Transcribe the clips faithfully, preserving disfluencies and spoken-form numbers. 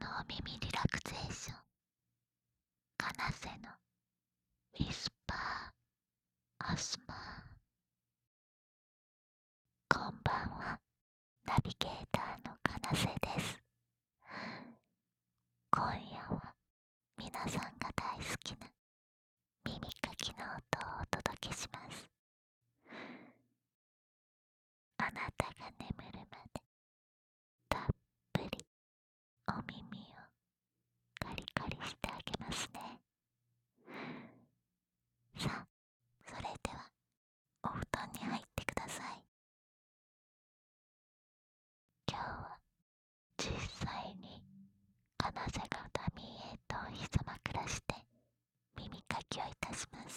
のお耳リラクゼーション、カナセのウィスパーアスマー。こんばんは、ナビゲーターのカナセです。今夜は皆さんが大好きな耳かきの音をお届けします。あなたが眠るまでたっぷりお耳をカリカリしてあげますね。さあ、それではお布団に入ってください。今日は実際にカナセがダミーエイトを膝枕して耳かきをいたします。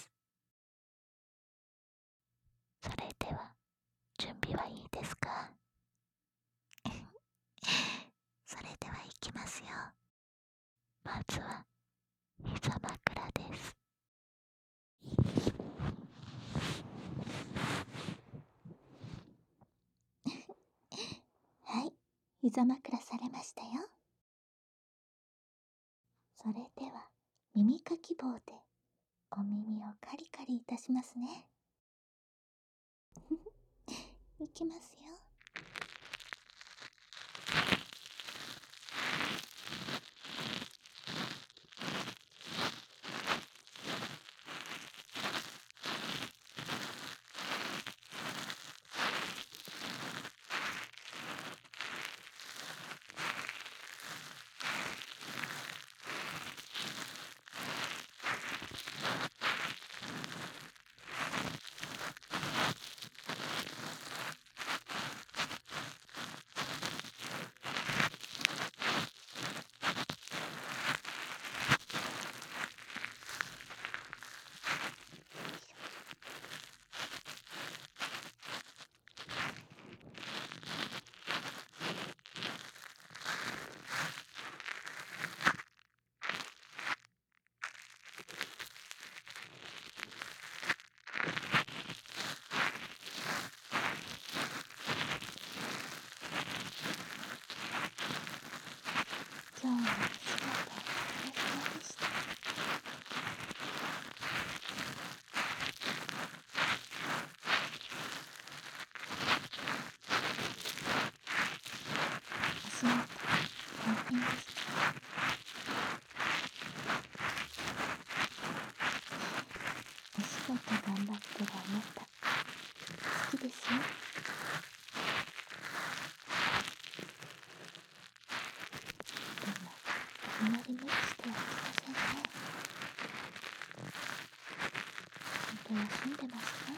それでは準備はいいですか？それではいきますよ。まずは膝枕です。はい、膝枕されましたよ。それでは耳かき棒でお耳をカリカリいたしますね。いきますよ。今日はお仕事お疲れ様でした。お仕事大変でした。お仕事頑張ってるあなた好きですよ。でもあんまり無理してはいけませんね。ちゃんと休んでますか？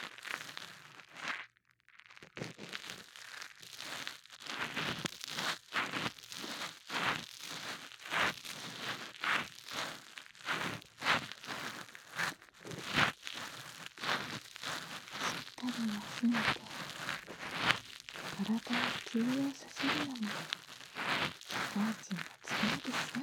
しっかり休んで体を休養させるのも社会人の務めですよ。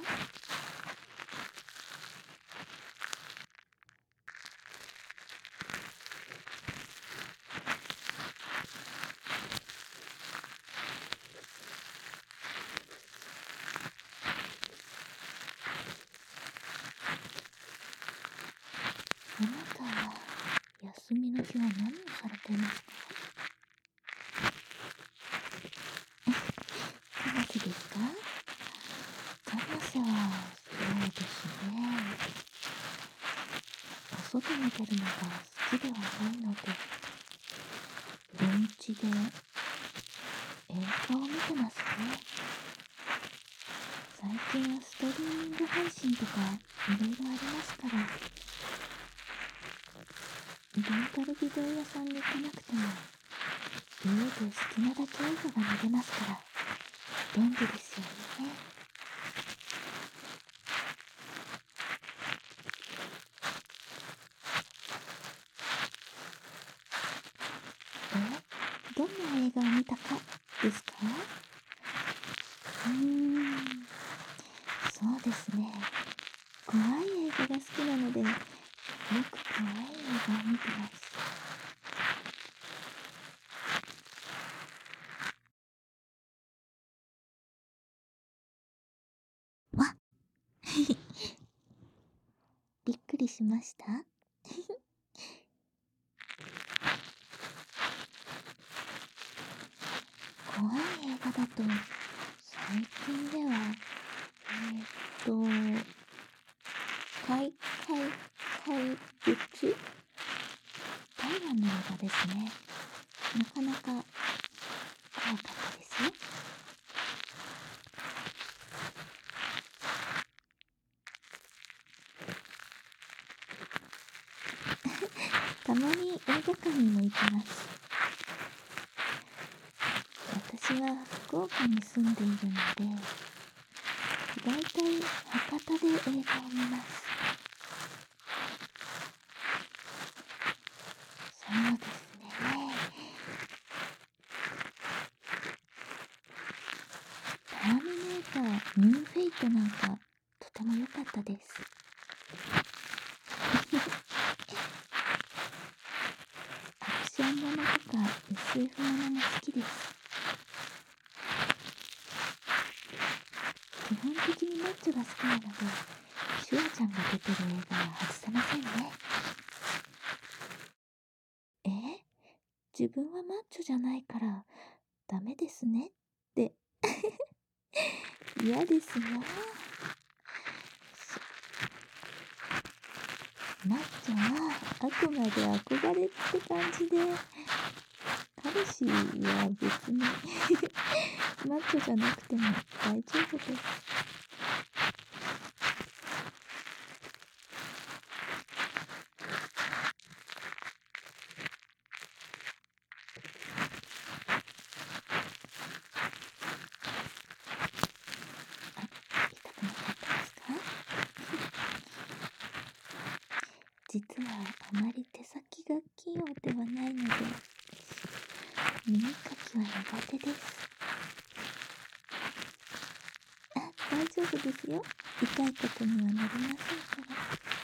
あなたは休みの日は何をされていますか？カナセですか？カナセはそうですね、お外に出るのが好きではないので、お家で映画を見てますね。最近はストリーミング配信とかいろいろありますから、レンタルビデオ屋さんに行かなくても家で好きなだけ映画が見れますから便利ですよね。え、どんな映画を見たかですか？うーん、そうですね。怖い映画が好きなので、よく怖い映画を見てます。 びっくりしました？怖い映画だと最近ではえーっと怪怪怪物台湾の映画ですね。なかなか怖かったですよ。たまに映画館にも行きます。私は福岡に住んでいるので、だいたい博多で映画を見ます。そうですね。ターミネーター、ニューフェイトなんかとても良かったです。アクションものとか エスエフ ものも好きです。基本的にマッチョが好きなので、シュワちゃんが出てる映画は外せませんね。え自分はマッチョじゃないからダメですねって嫌ですよ。マッチョはあくまで憧れって感じで、彼氏は別にマッチョじゃなくても大丈夫です。あ、痛くなかったですか？実はあまり手先が器用ではないので、耳かきは苦手です。あ、大丈夫ですよ。痛いことにはなりませんから。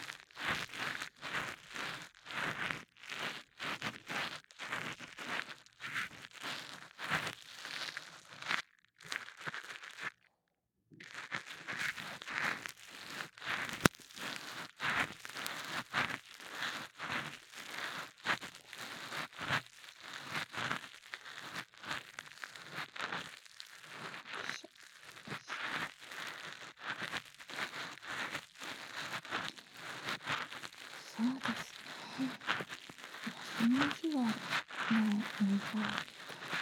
そうですね。休みの日は、まあ、映画を見て、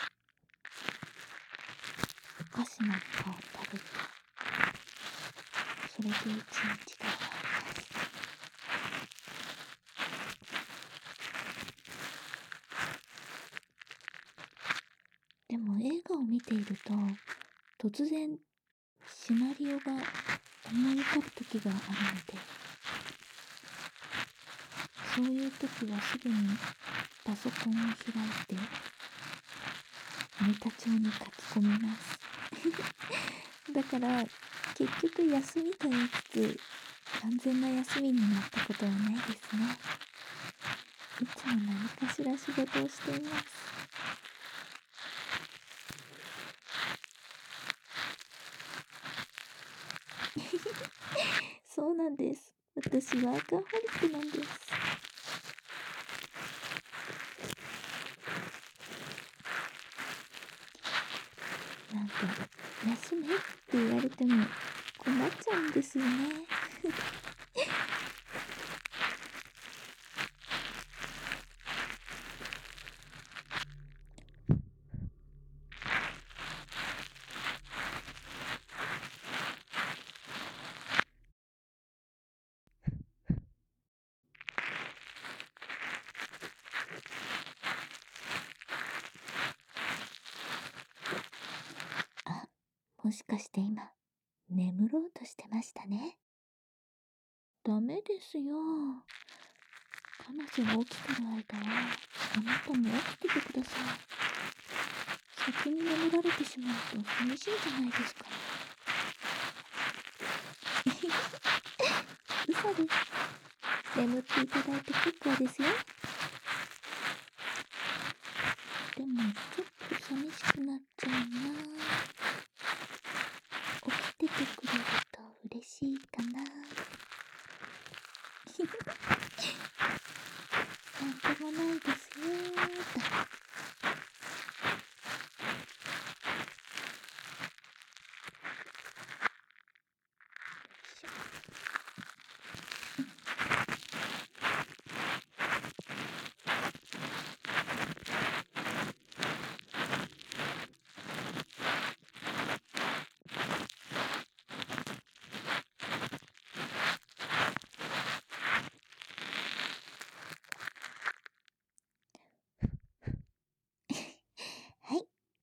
お菓子なんかを食べて、それで一日が終わります。でも映画を見ていると、突然シナリオが思い浮かぶ時があるので、そういう時はすぐにパソコンを開いてネタ帳に書き込みます。だから結局休みと言いつつ完全な休みになったことはないですね。いつも何かしら仕事をしています。そうなんです。私ワーカーホリックなんです。なんか休めって言われても困っちゃうんですよね。あ、もしかして今眠ろうとしてましたね。ダメですよ。彼女が起きてる間はあなたも起きててください。先に眠られてしまうと寂しいじゃないですか。嘘です。眠っていただいて結構ですよ。でもちょっと寂しくなっちゃうな。起きててくれると嬉しいかな。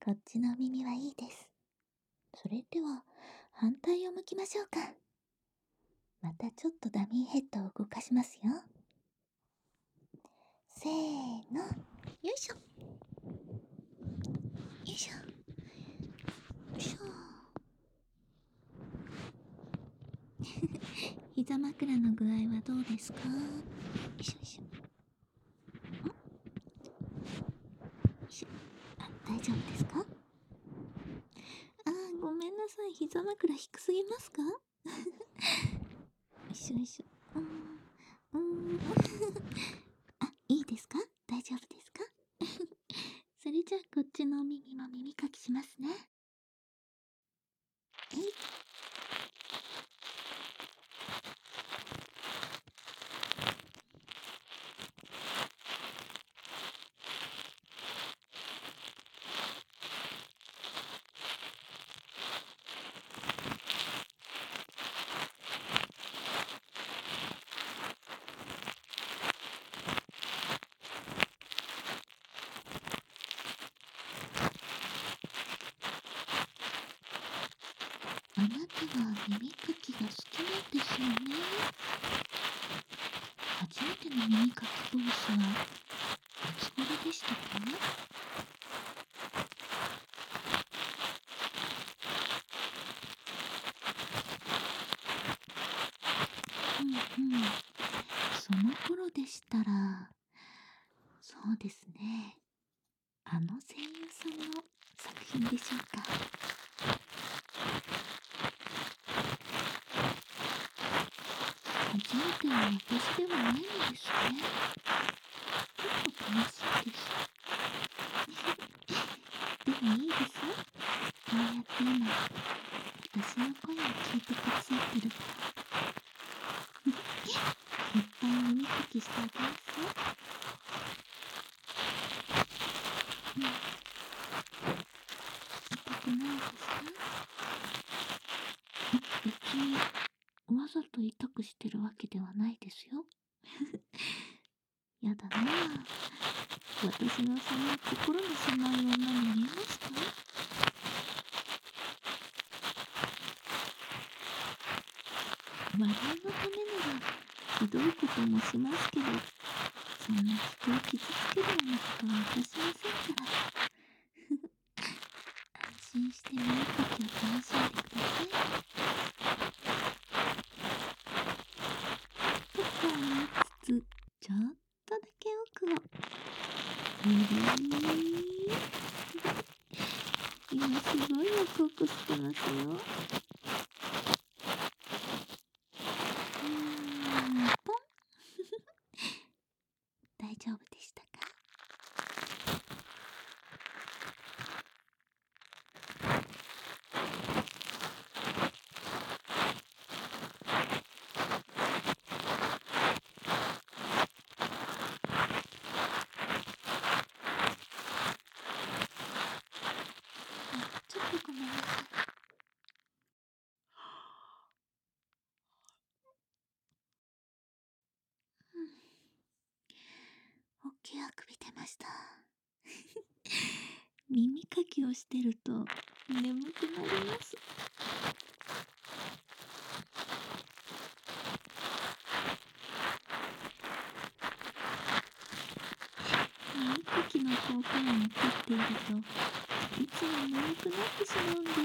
こっちの耳はいいです。それでは、反対を向きましょうか。またちょっとダミーヘッドを動かしますよ。せーの。よいしょ。よいしょ。よいしょ。膝枕の具合はどうですか？よいしょよいしょ。ん？よいしょ。あ、大丈夫ですか？あー、ごめんなさい。膝枕低すぎますか？よいしょよいしょ。うーん。うーん。あ、いいですか？大丈夫ですか？それじゃあこっちのお耳も耳かきしますね。えい。あなたは耳かきが好きなんですよね。初めての耳かきコースはいつ頃でしたか？うんうん。その頃でしたら、そうですね。あの声優さんの作品でしょうか。初めては私ではないのですね。ちょっと悲しいです。でもいいですよ。こうやって今、私の声を聞いてくださってるから、いっぱい耳かきしてあげますよ。うん。痛くないですか？別に、わざと痛くしてるわけではないですよ。やだなぁ。私がそんな心の狭い女に見えますか？笑いのためならひどいこともしますけど、そんな人を傷つけるようなことはいたしませんから。安心して耳かきを楽しんでください。とか言いつつ、ちょっとだけ奥を。うりー。今すごいワクワクしてますよ。うーん、ポン。大丈夫でしたか？あ、ちょっとごめんなさい。うん。大きいあくび出ました。耳かきをしてると眠くなります。耳かきの効果音をとっているといつも眠くなってしまうんです。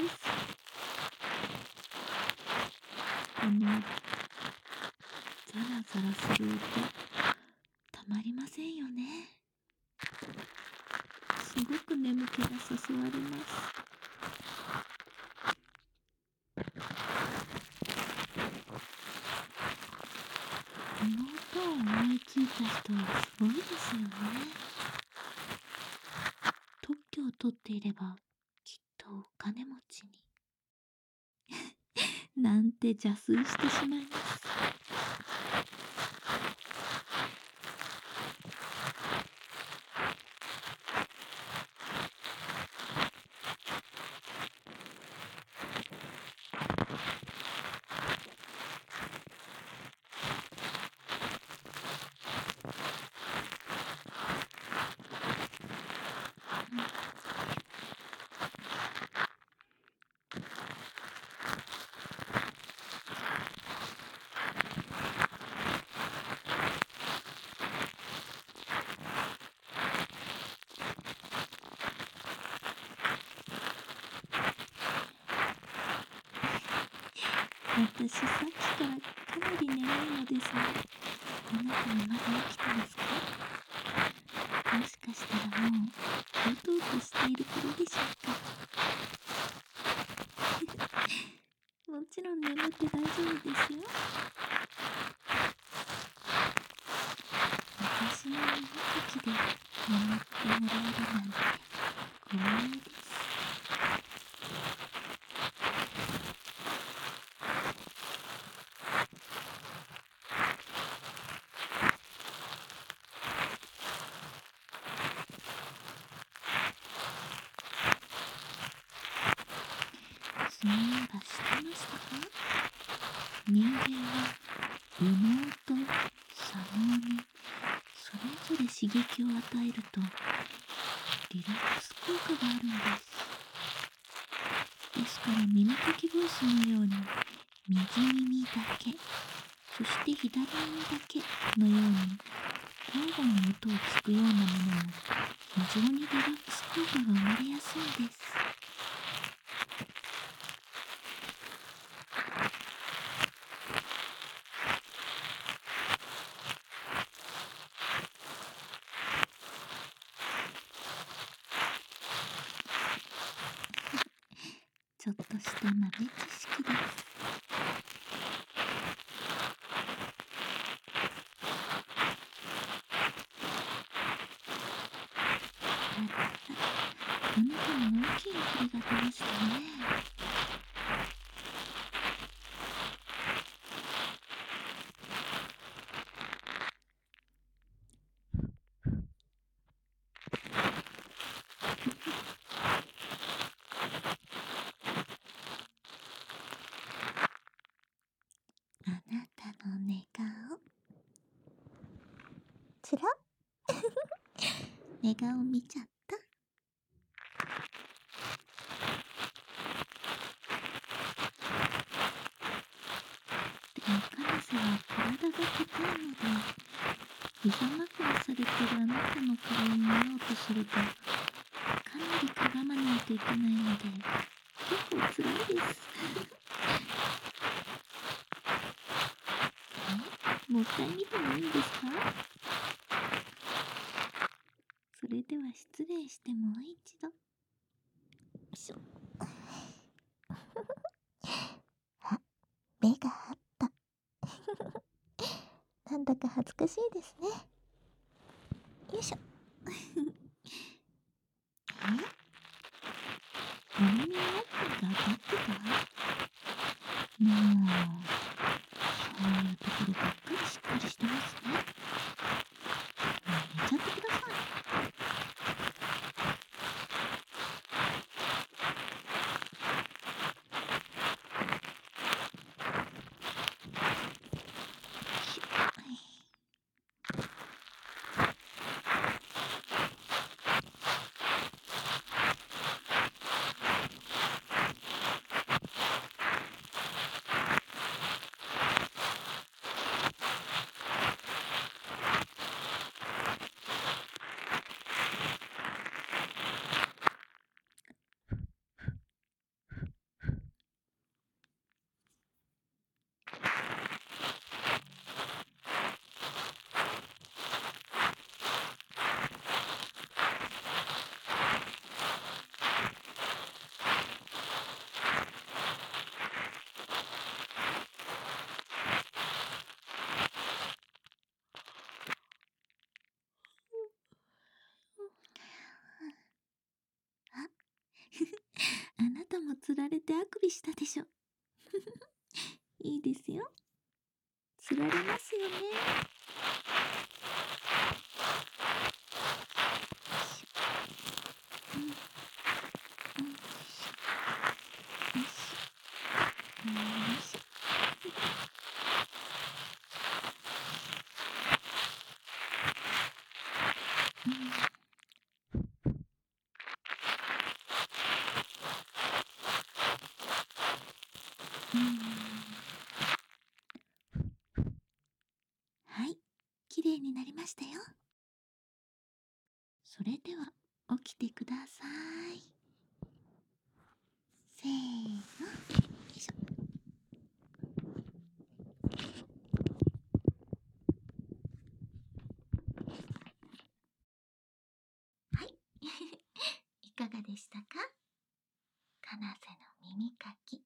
このザラザラする音、たまりませんよね。すごく眠気が誘われます。この音を思いついた人はすごいですよね。特許を取っていればきっとお金持ちになんて邪推してしまいます。 私さっきからかなり眠いのですが、あなたはまだ起きてますか？もしかしたらもううとうとしている頃でしょうか？もちろん眠って大丈夫ですよ。私の耳かきで眠ってもらえるなんて光栄です。そういえば知ってましたか？人間は右脳と左脳にそれぞれ刺激を与えるとリラックス効果があるんです。ですから耳かきボイスのように右耳だけ、そして左耳だけのように交互に音を聞くようなものも非常にリラックス効果が生まれやすいんです。ちょっとした豆知識です。あらら、あなたも大きい声が出ましたね。あなたの寝顔、つら寝顔見ちゃった。でもカナセは体が硬いので、膝枕されてるあなたの顔を見ようとするとかなりかがまないといけないので結構つらいです。え、もう一回見てもいいんですか？それでは失礼してもう一度。よいしょ。あ、目があった。なんだか恥ずかしいですね。よいしょ。え、お耳の奥が当たってた？もうそういうところばっかりしっかりしてますね。もう寝ちゃってください。しゅはい。あ、あなたもつられてあくびしたでしょ。いいですよ。つられますよね。うん、うん、よいしょ、よいしょ。うん、 うーん。はい、きれいになりましたよ。それでは起きてください。せーの、よいしょ。はい。いかがでしたか？かなせの耳かき。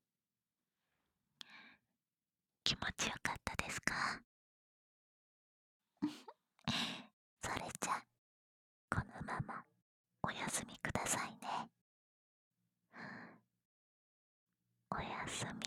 気持ちよかったですか？それじゃ、このままおやすみくださいね。おやすみ。